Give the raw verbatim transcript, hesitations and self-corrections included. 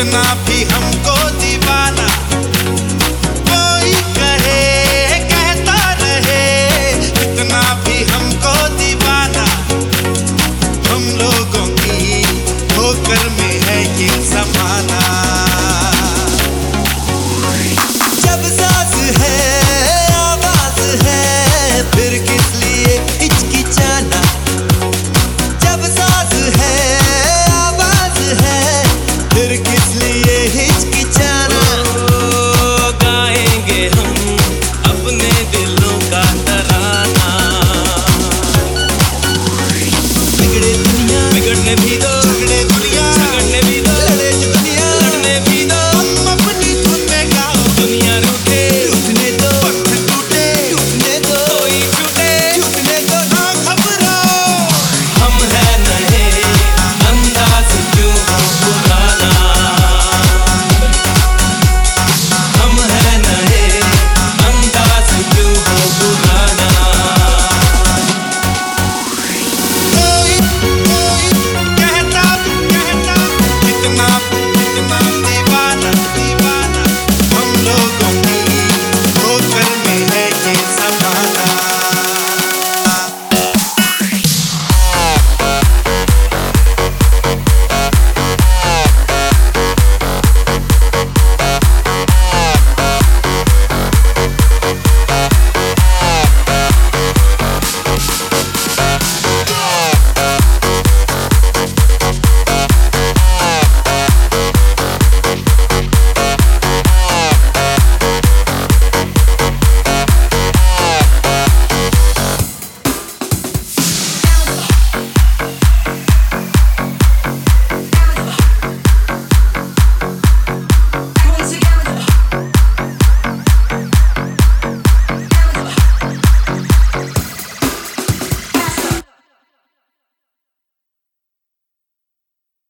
कितना भी हमको दीवाना कोई कहे कहता रहे, कितना भी हमको दीवाना हम लोगों की ठोकर में है ये ज़माना। जब सांस है आवाज है फिर किस लिए हिचकिचाना, जब सांस है आवाज है फिर किस लिए हिचकिचाना। ओ, गाएंगे हम अपने दिलों का तराना, बिगड़े दुनिया बिगड़ने भी दो, झगड़े